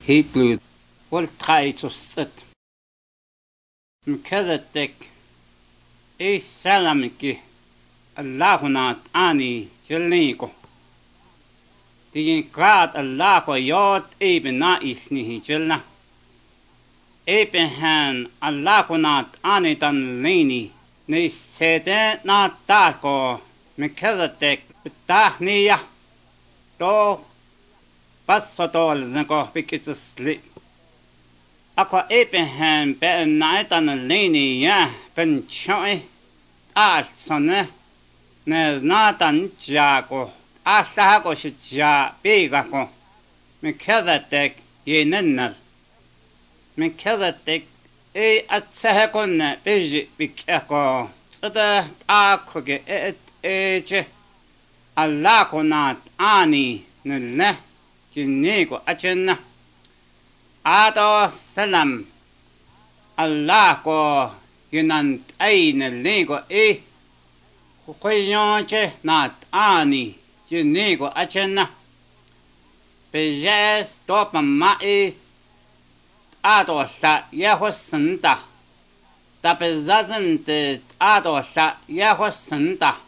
Hebrew voltaitusset. Mkazatek salamiki Allahunat ani jelniko. Digin kraat Allah ko yot eben na isnihi jelna. Eben han Allah kunat ani tan leni. Ne sete na tako mkazatek tahniya. To passotol zanko pikitsli. Ako eben han be na tan leni ya ben choi sonne ne natan jako asahako shija bigako mekazatek yenennal mekazatek atsahakon beji bikako tsada akoge eje allakonat ani nulle jinnigo achenna ado salam allako yunant aine lego Khoyonche nat ani jinigo achena bejes topa mai ado sa yaho senda da bezazan de ado sa yaho senda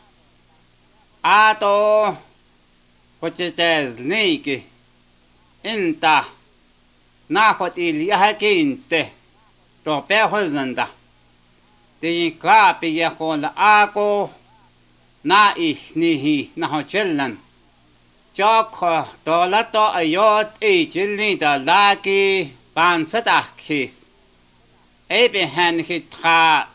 ado hochetes niki inta na hotil yahakinte to behozanda de kapi yahol ako na isnihi na hochelan chokho dolato ayot ejilni da laki bansadakis ebe han hitra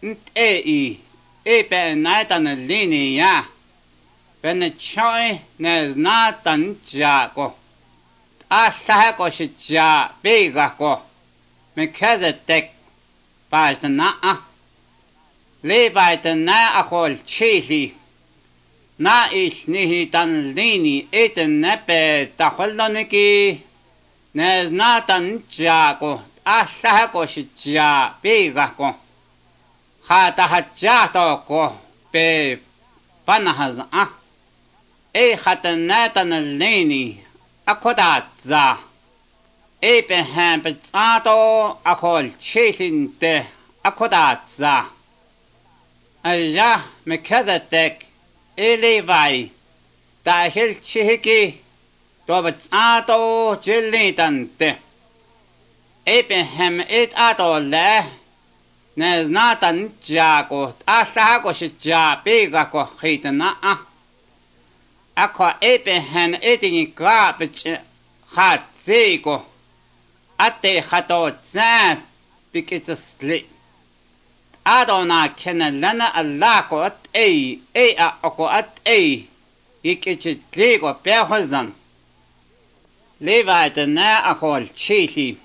ebe naitan linia ben choi ne natan jago asahako shija begako mekazetek bazdana Levaita na akol chili na isnihi tan lini eten nepe taholoniki ne natan jago asahako shija begako hata hajato ko pe panahaz hata natan lini akodatza pe hampezato akol chilinte akodatza Aja mekazatek elevai dahil chihiki tobatsato jilitante epehem ato le neznatan jago asahako shija begako hitana ako epehen etingi krapich hatziko ate hato zan bikitsasli Adona kenelana Allah ko at ako at ikichitligo behozan Levaita na akol chili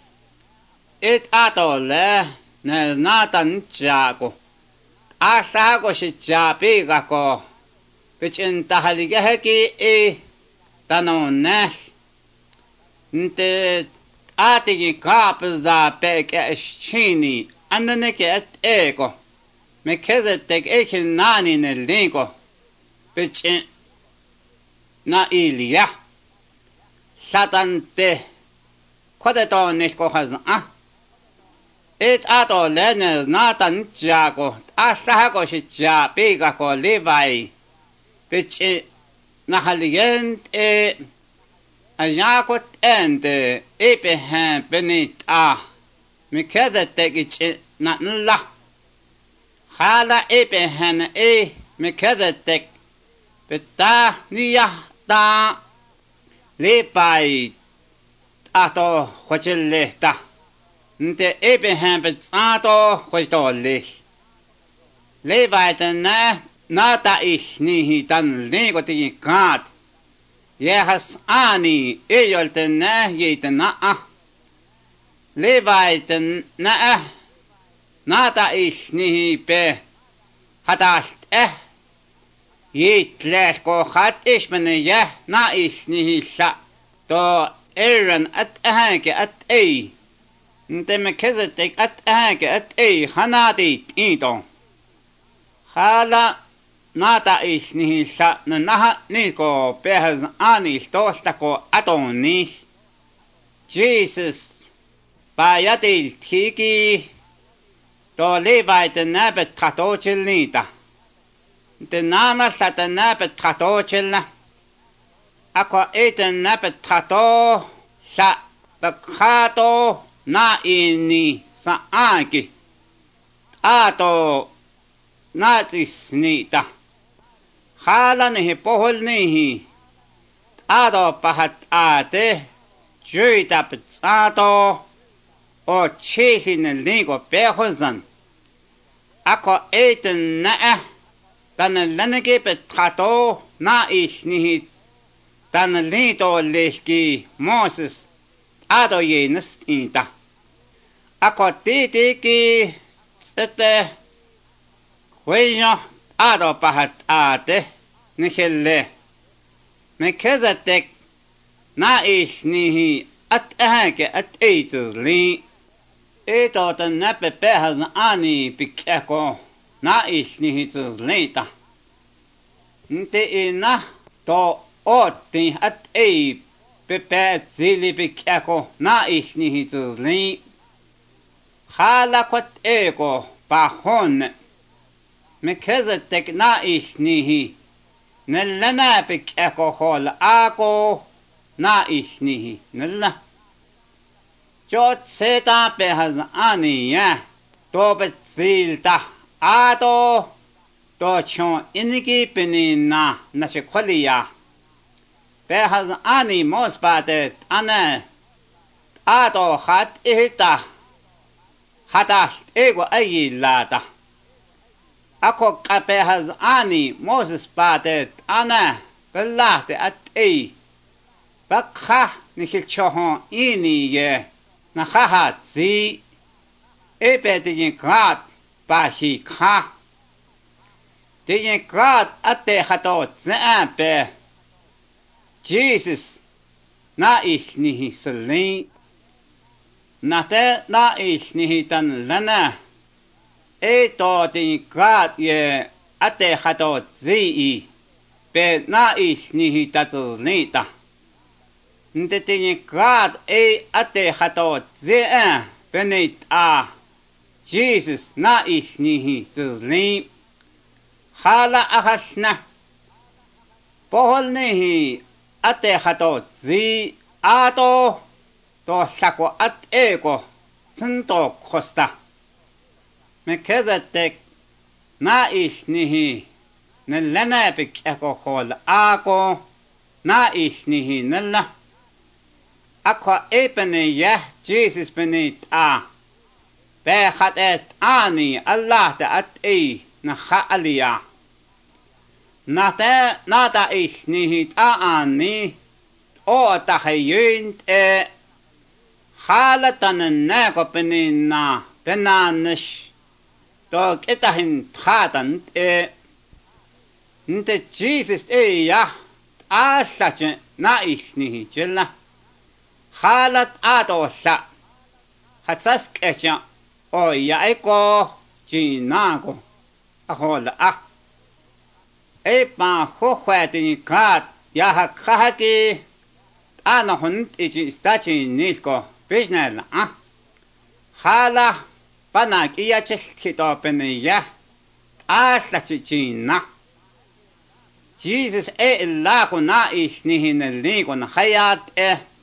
atole ne natan jago asago shijabigako which in tahaligaheki tanonesh nte atigi kapza peke shini Andaneke at ego. Mekazatek ekin nani nelingo. Bitch na ilia. Satante. Quadeton nescohazan. Ato lener natan jago. Asago shija bigako levai. Bitch nahalient ajakot ende epehan benit Mekazatek ich natla. Hala epehan mekazatek. Beta niya ta. Lepai ato hochileta. Nte epehan betsato hochtolis. Levaita nata isnihi tan negoti kat. Yehas ani eyolte yetana Levaiten nata isnihi pe hatast Yitlesko hat ismene na isnihi sa to eran at Nte mekazatek at hanati ito Hala nata isnihi sa naha niko pehaz anis tostako atonis Jesus bayatil tiki to Levite nabet tatochilnita. De nana sata nabet tatochilna. Aqua eten nabet tato sa bakato na ini sa anki. Ato natis nita. Hala nihi pohol nihi. Ato pahat ate. Juita pizzato o chesi nel nigo pehozan. Ako eten na dan lenege petrato na is nihi dan lito leski Moses ado jenes inta. Ako titiki tsete huejo ado pahat ate nishelle. Mekezatek na is nihi at ahake at eitli. Eto ten nepe pehas ani pikeko na is nihi tzlita. Nte ina to oti at pepe zili pikeko na is nihi tzli. Hala kwat eko pahon. Mekezetek na is nihi. Nellena pikeko hol ako. Na isnihi nilla. Jot seta pehaz aniya. To betzilta. Ato. To chon iniki penina nashikwaliya. Pehaz ani mospatet ane. Ato hat ihita. Hatast ego ayilata. Ako kapehaz ani moses patet ane. Belate at Bakha nikilchohon ini ye na haha zi ebe de grad bashi kha de grad ate hato zampe Jesus na is nihi selin na te na is nihi tan lana to de grad ye ate hato zi be na is nihi tatulnita. Nte grad ate hato ze benit Jesus na is nihi zli. Hala ahasna. Pohol nihi ate hato zi ato to sako at ego sinto costa. Mekezatek na is nihi nellena pikeko hol ako na is nihi nella. Aqua epene yeh Jesus benit Bechat et ani Allah te at na ha'aliyah. Nata is nihit ani o tahayunt halatan nego penina penanish do kitahin thatant nte Jesus ya asache na is nihit halat ato sa hatsas kesha o ya eko jinago ahola pa hohwatini kat ya hakahaki ana hunt ichi stachi nilko bisnel hala panaki ya chestito peniya asachi jina Jesus la ko na is nihin ligo na hayat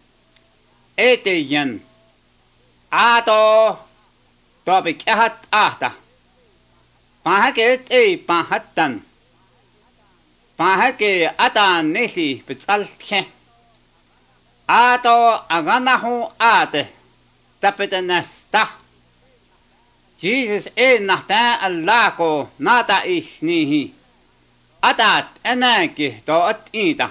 eteyen ato topic ehat ahta pahaket pahatan pahake atan nisi bitsalthe ato aganahu ate tapetanasta Jesus nahta allako nata isnihi atat enaki to atita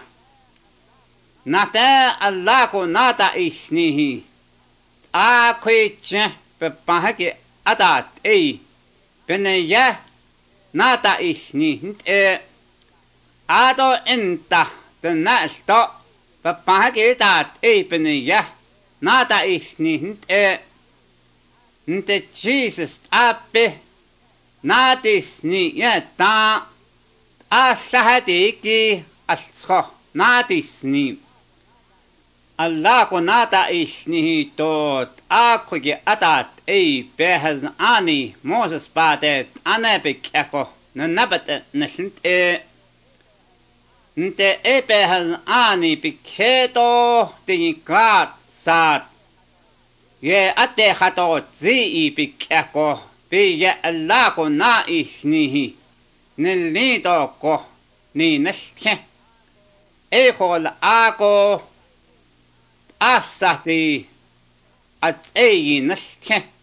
nata allako nata isnihi akwiche pahake atat penaya nata isnihi ato enta tenasto pahake tat penaya nata isnihi nte Jesus ape natis ni yata asahadiki ascho natis ni Allah ko nata isnihi tot akugi atat behaz ani Moses patet anepik ako nabat nasint nte behaz ani piketo tingat sat ye ate khato zi pikako biya Allah ko na isnihi nilito ko ni nasthe ekol ako asati at nasthe